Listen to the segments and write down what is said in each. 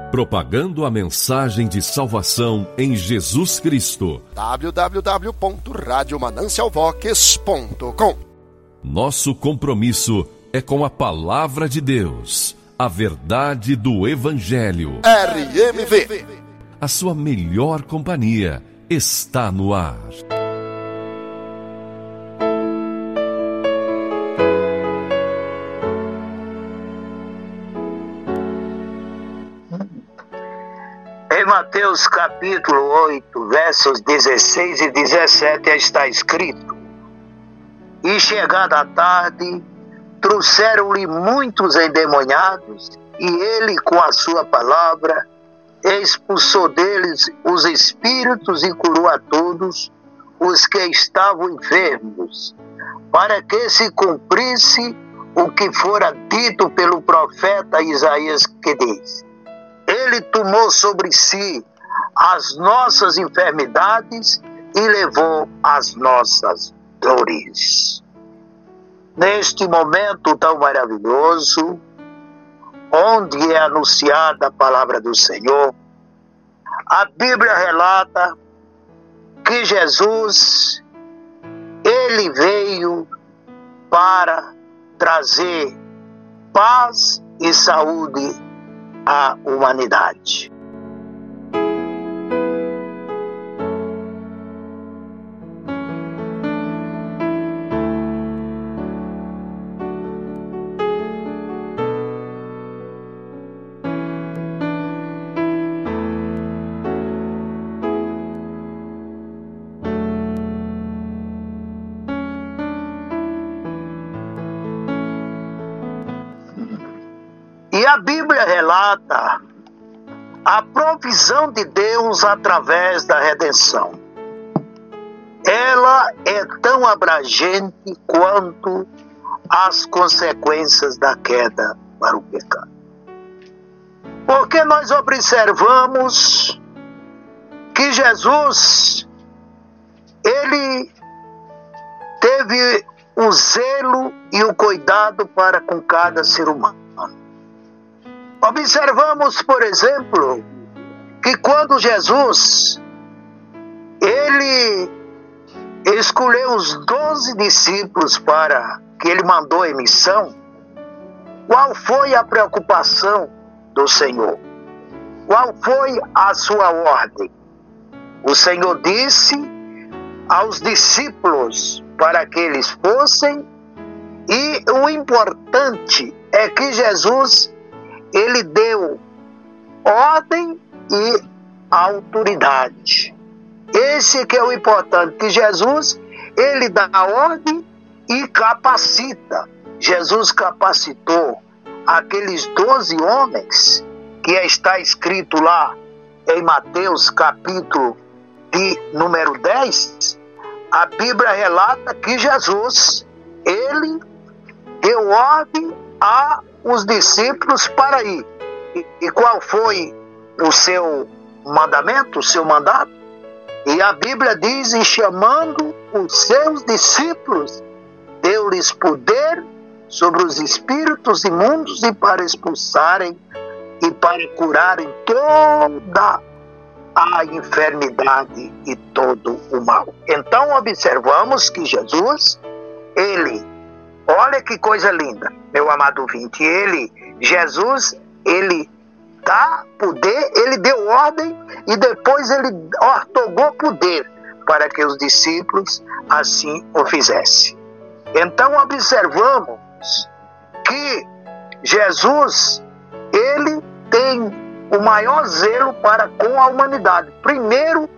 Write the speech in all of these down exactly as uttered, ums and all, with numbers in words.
Propagando a mensagem de salvação em Jesus Cristo. w w w ponto rádio manancial vox ponto com. Nosso compromisso é com a palavra de Deus, a verdade do Evangelho. R M V. A sua melhor companhia está no ar. Em Mateus capítulo oito, versos dezesseis e dezessete, está escrito: E chegada a tarde, trouxeram-lhe muitos endemoniados, e ele, com a sua palavra, expulsou deles os espíritos e curou a todos os que estavam enfermos, para que se cumprisse o que fora dito pelo profeta Isaías, que diz: Ele tomou sobre si as nossas enfermidades e levou as nossas dores. Neste momento tão maravilhoso, onde é anunciada a palavra do Senhor, a Bíblia relata que Jesus, ele veio para trazer paz e saúde à humanidade. E a Bíblia relata a provisão de Deus através da redenção. Ela é tão abrangente quanto as consequências da queda para o pecado. Porque nós observamos que Jesus, ele teve o zelo e o cuidado para com cada ser humano. Observamos, por exemplo, que quando Jesus, ele escolheu os doze discípulos para que ele mandou em missão, qual foi a preocupação do Senhor? Qual foi a sua ordem? O Senhor disse aos discípulos para que eles fossem, e o importante é que Jesus, ele deu ordem e autoridade. Esse que é o importante, que Jesus, ele dá a ordem e capacita. Jesus capacitou aqueles doze homens, que está escrito lá em Mateus capítulo de número dez, a Bíblia relata que Jesus, ele deu ordem a os discípulos para ir. E, e qual foi o seu mandamento, o seu mandato? E a Bíblia diz: e chamando os seus discípulos, deu-lhes poder sobre os espíritos imundos e para expulsarem e para curarem toda a enfermidade e todo o mal. Então observamos que Jesus, ele, olha que coisa linda, meu amado ouvinte, ele, Jesus, ele dá poder, ele deu ordem e depois ele otorgou poder para que os discípulos assim o fizessem. Então observamos que Jesus, ele tem o maior zelo para com a humanidade. Primeiro,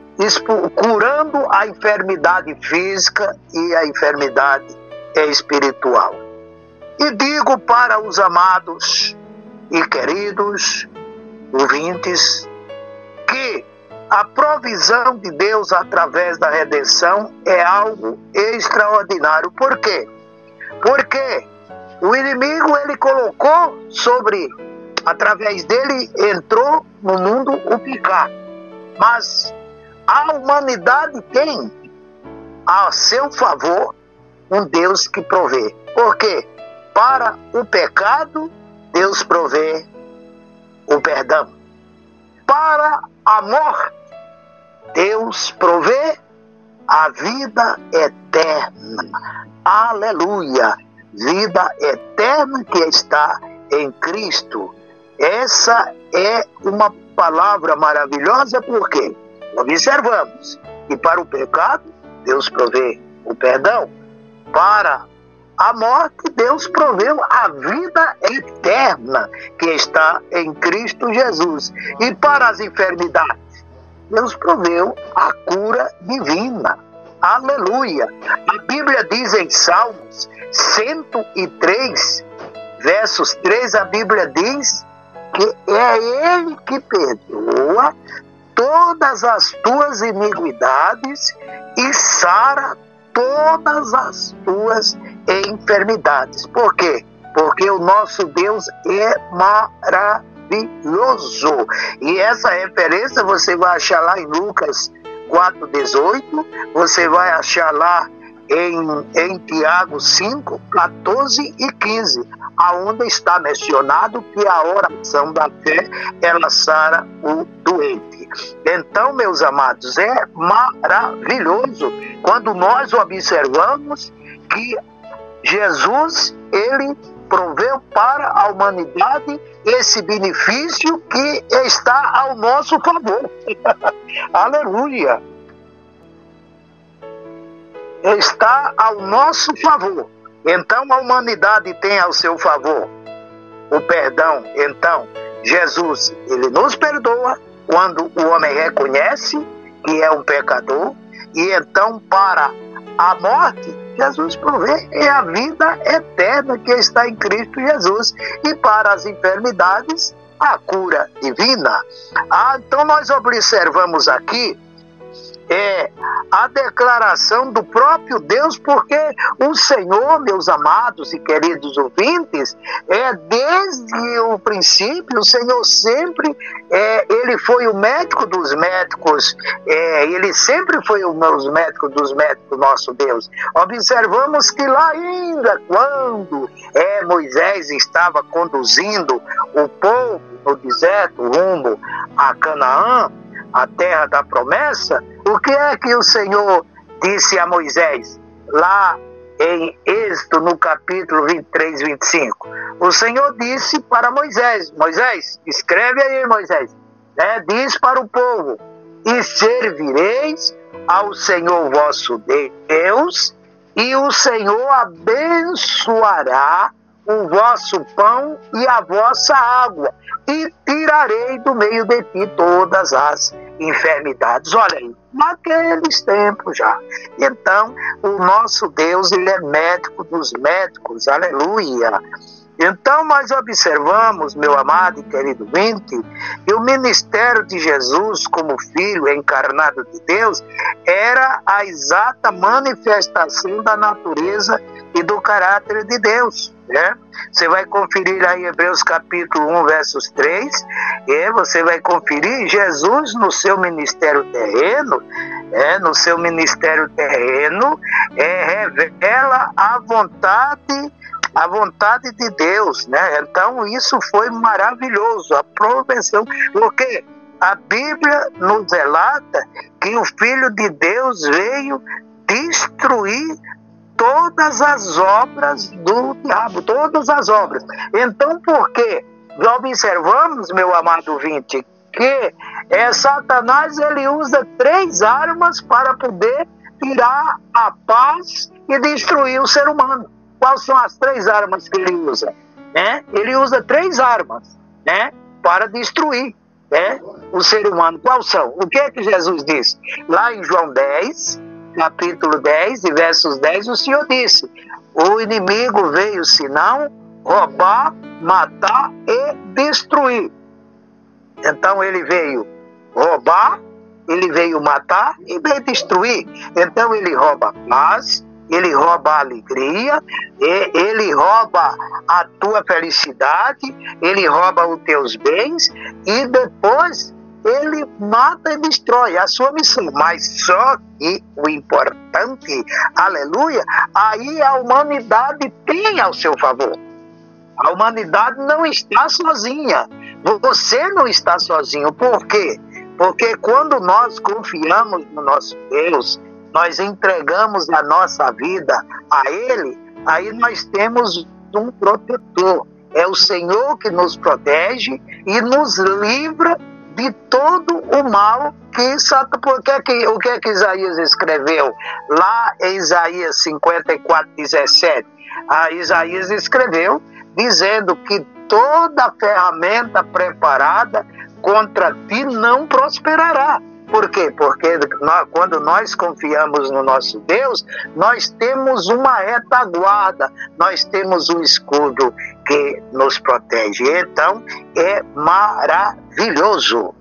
curando a enfermidade física e a enfermidade espiritual. E digo para os amados e queridos ouvintes que a provisão de Deus através da redenção é algo extraordinário. Por quê? Porque o inimigo, ele colocou sobre, através dele entrou no mundo o pecado. Mas a humanidade tem a seu favor um Deus que provê. Por quê? Para o pecado, Deus provê o perdão. para a morte, Deus provê a vida eterna. Aleluia! Vida eterna que está em Cristo. Essa é uma palavra maravilhosa, porque observamos que para o pecado Deus provê o perdão, para a morte Deus proveu a vida eterna que está em Cristo Jesus, e para as enfermidades Deus proveu a cura divina. Aleluia! A Bíblia diz em Salmos cento e três, versos três, a Bíblia diz que é Ele que perdoa todas as tuas iniquidades e sara todas as tuas enfermidades. Por quê? Porque o nosso Deus é maravilhoso. E essa referência você vai achar lá em Lucas quatro, dezoito, você vai achar lá em, em Tiago cinco, quatorze e quinze, aonde está mencionado que a oração da fé, ela sara o doente. Então, meus amados, é maravilhoso quando nós observamos que Jesus, ele proveu para a humanidade esse benefício que está ao nosso favor. Aleluia! Está ao nosso favor. Então a humanidade tem ao seu favor o perdão. Então Jesus, ele nos perdoa quando o homem reconhece que é um pecador, e então para a morte Jesus provê é a vida eterna que está em Cristo Jesus, e para as enfermidades a cura divina. Ah, então nós observamos aqui é a declaração do próprio Deus, porque o Senhor, meus amados e queridos ouvintes, é desde o princípio, o Senhor sempre, é, ele foi o médico dos médicos, é, ele sempre foi o os médico dos médicos, nosso Deus. Observamos que lá ainda, quando é, Moisés estava conduzindo o povo no deserto rumo a Canaã, a terra da promessa, o que é que o Senhor disse a Moisés? Lá em Êxodo, no capítulo vinte e três, vinte e cinco. O Senhor disse para Moisés, Moisés, escreve aí, Moisés, né? Diz para o povo: e servireis ao Senhor vosso Deus, e o Senhor abençoará o vosso pão e a vossa água, e tirarei do meio de ti todas as enfermidades. Olha aí, naqueles tempos já. Então, o nosso Deus, ele é médico dos médicos, aleluia. Então, nós observamos, meu amado e querido ouvinte, que o ministério de Jesus como Filho encarnado de Deus era a exata manifestação da natureza e do caráter de Deus, né? Você vai conferir aí Hebreus capítulo um, versos três, e você vai conferir Jesus no seu ministério terreno, é, no seu ministério terreno, é, revela a vontade, a vontade de Deus, né? Então isso foi maravilhoso, a proteção, porque a Bíblia nos relata que o Filho de Deus veio destruir todas as obras do diabo, todas as obras. Então, por quê? Observamos, meu amado ouvinte, que é, Satanás, ele usa três armas para poder tirar a paz e destruir o ser humano. Quais são as três armas que ele usa? Né? Ele usa três armas, né, para destruir, né, o ser humano. Quais são? O que é que Jesus disse? Lá em João dez, capítulo dez, e versos dez, o Senhor disse: o inimigo veio senão roubar, matar e destruir. Então ele veio roubar, ele veio matar e veio destruir. Então ele rouba a paz, ele rouba a alegria, ele rouba a tua felicidade, ele rouba os teus bens, e depois ele mata e destrói a sua missão. Mas só que o importante, aleluia, aí a humanidade tem ao seu favor. A humanidade não está sozinha, Você não está sozinho. Por quê? Porque quando nós confiamos no nosso Deus, nós entregamos a nossa vida a Ele, aí nós temos um protetor. É o Senhor que nos protege e nos livra de todo o mal que Satanás... Porque é que, o que é que Isaías escreveu? Lá em Isaías cinquenta e quatro, dezessete, a Isaías escreveu dizendo que toda ferramenta preparada contra ti não prosperará. Por quê? Porque nós, quando nós confiamos no nosso Deus, nós temos uma retaguarda, nós temos um escudo que nos protege. Então, é maravilhoso.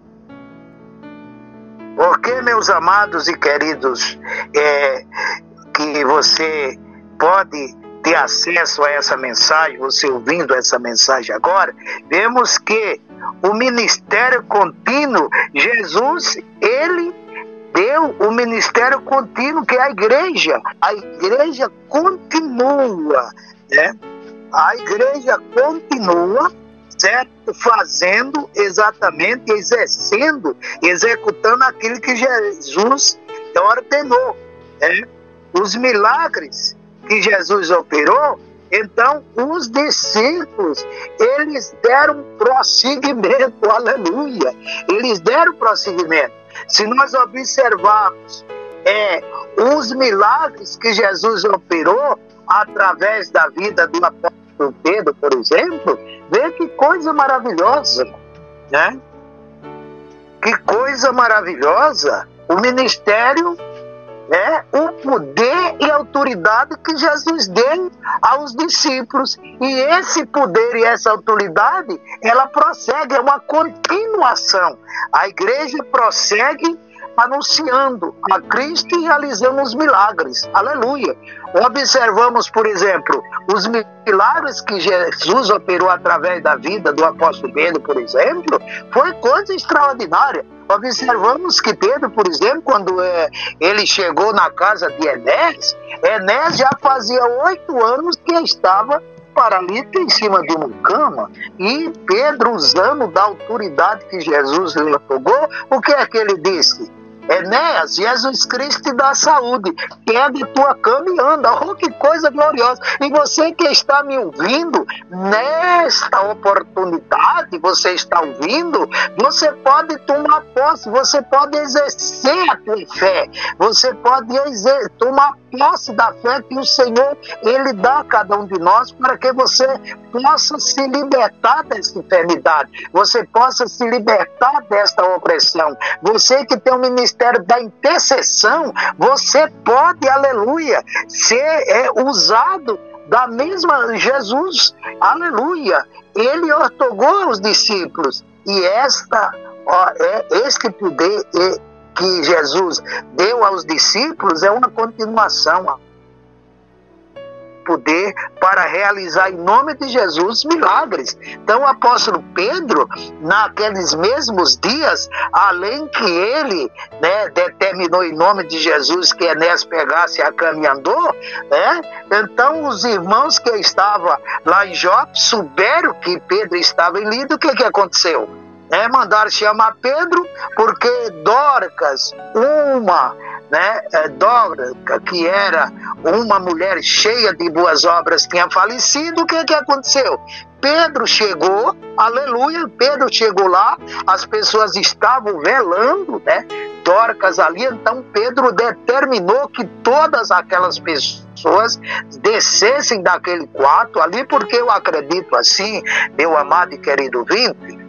Porque, meus amados e queridos, é, que você pode ter acesso a essa mensagem, você ouvindo essa mensagem agora, vemos que o ministério contínuo, Jesus, ele deu o ministério contínuo, que é a igreja. A igreja continua, né? A igreja continua, certo? Fazendo exatamente, exercendo, executando aquilo que Jesus ordenou, né? Os milagres que Jesus operou, então os discípulos, eles deram prosseguimento, aleluia, eles deram prosseguimento. Se nós observarmos é, os milagres que Jesus operou através da vida do apóstolo Pedro, por exemplo, vê que coisa maravilhosa, né? Que coisa maravilhosa, o ministério, né, o poder e autoridade que Jesus deu aos discípulos. E esse poder e essa autoridade, ela prossegue, é uma continuação. A igreja prossegue anunciando a Cristo e realizando os milagres. Aleluia! Observamos, por exemplo, os milagres que Jesus operou através da vida do apóstolo Pedro, por exemplo, foi coisa extraordinária. Observamos que Pedro, por exemplo, quando é, ele chegou na casa de Enéas, Enéas já fazia oito anos que estava paralítico em cima de uma cama, e Pedro, usando da autoridade que Jesus lhe otorgou, o que é que ele disse? Enéas, Jesus Cristo te dá saúde, pega a tua cama e anda. Oh, que coisa gloriosa! E você que está me ouvindo, nesta oportunidade, você está ouvindo, você pode tomar posse, você pode exercer a tua fé, você pode exer- tomar posse da fé que o Senhor, Ele dá a cada um de nós, para que você possa se libertar dessa enfermidade, você possa se libertar desta opressão. Você que tem o ministério da intercessão, você pode, aleluia, ser é, usado da mesma Jesus, aleluia. Ele otorgou aos discípulos, e esta, ó, é, este poder é, que Jesus deu aos discípulos é uma continuação, poder para realizar em nome de Jesus milagres. Então o apóstolo Pedro, naqueles mesmos dias, além que ele, né, determinou em nome de Jesus que Enéas pegasse a cama e andou, né, então os irmãos que estavam lá em Jope souberam que Pedro estava em Lida. O que que aconteceu? É, mandaram chamar Pedro, porque Dorcas, uma né, Dorcas, que era uma mulher cheia de boas obras, tinha falecido. O que que aconteceu? Pedro chegou, aleluia, Pedro chegou lá, as pessoas estavam velando, né, Dorcas ali. Então Pedro determinou que todas aquelas pessoas descessem daquele quarto ali, porque eu acredito assim, meu amado e querido ouvinte,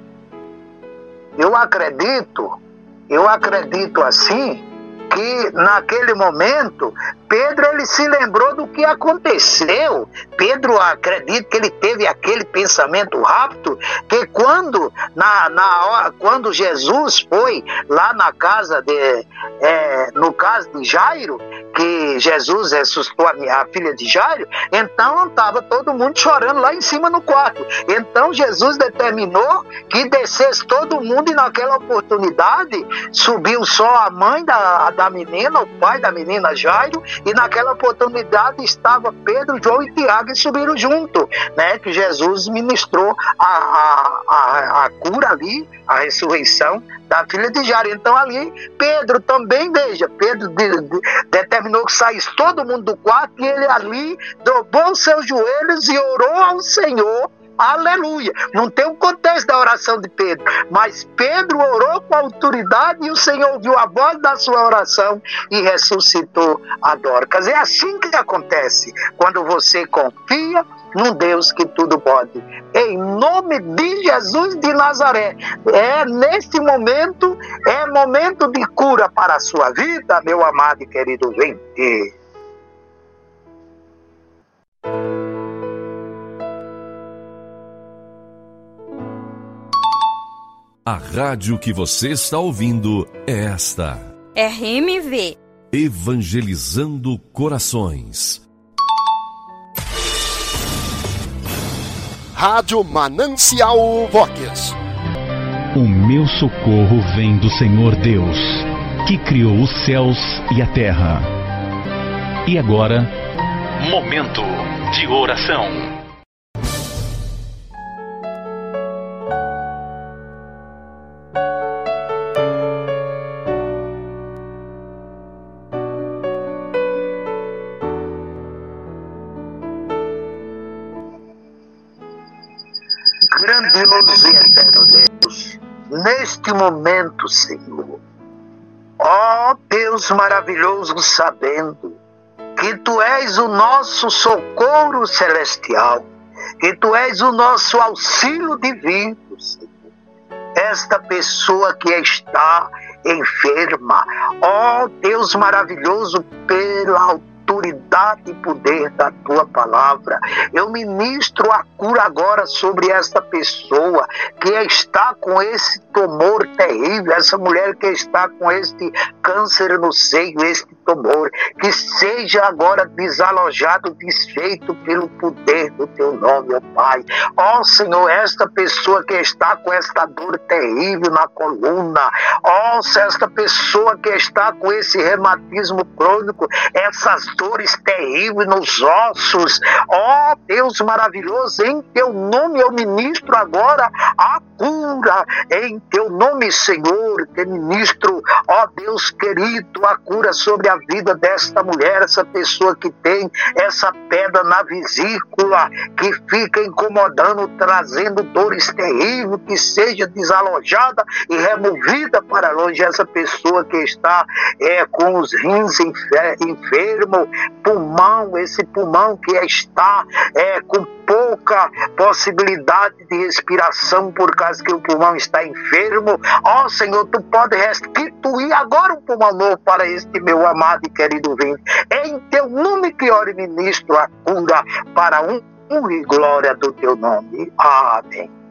eu acredito, eu acredito assim, que naquele momento Pedro, ele se lembrou do que aconteceu. Pedro, acredito que ele teve aquele pensamento rápido, que quando, na, na hora, quando Jesus foi lá na casa de, é, no caso de Jairo, que Jesus ressuscitou a, a filha de Jairo, então estava todo mundo chorando lá em cima no quarto. Então Jesus determinou que descesse todo mundo, e naquela oportunidade subiu só a mãe da, da menina, o pai da menina Jairo, e naquela oportunidade estava Pedro, João e Tiago e subiram junto, né? Que Jesus ministrou a, a, a, a cura ali, a ressurreição da filha de Jairo. Então ali Pedro também, veja, Pedro de, de, determinou que saísse todo mundo do quarto e ele ali dobrou os seus joelhos e orou ao Senhor. Aleluia! Não tem o contexto da oração de Pedro, mas Pedro orou com autoridade e o Senhor ouviu a voz da sua oração e ressuscitou a Dorcas. É assim que acontece quando você confia num Deus que tudo pode. Em nome de Jesus de Nazaré, é neste momento, é momento de cura para a sua vida, meu amado e querido ouvinte. A rádio que você está ouvindo é esta. R M V. Evangelizando corações. Rádio Manancial Vox. O meu socorro vem do Senhor Deus, que criou os céus e a terra. E agora, momento de oração. Grandioso e eterno Deus, neste momento, Senhor, ó Deus maravilhoso, sabendo que Tu és o nosso socorro celestial, que Tu és o nosso auxílio divino, Senhor. Esta pessoa que está enferma, ó Deus maravilhoso, pela autoridade e poder da Tua palavra, eu ministro a cura agora sobre esta pessoa que está com esse tumor terrível, essa mulher que está com este câncer no seio, este tumor, que seja agora desalojado, desfeito pelo poder do Teu nome, ó Pai. Ó Senhor, esta pessoa que está com esta dor terrível na coluna, ó, esta pessoa que está com esse reumatismo crônico, essas dores terríveis nos ossos, ó Deus maravilhoso, em Teu nome eu ministro agora a cura, em Teu nome, Senhor, que ministro, ó Deus querido, a cura sobre a vida desta mulher, essa pessoa que tem essa pedra na vesícula, que fica incomodando, trazendo dores terríveis, que seja desalojada e removida para longe. Essa pessoa que está é, com os rins enfermos, pulmão, esse pulmão que está é, com pouca possibilidade de respiração por causa que o pulmão está enfermo. Ó Senhor, Tu pode restituir agora um pulmão novo para este meu amado e querido ouvinte. Em Teu nome que oro e ministro a cura para um, um e glória do Teu nome. Amém.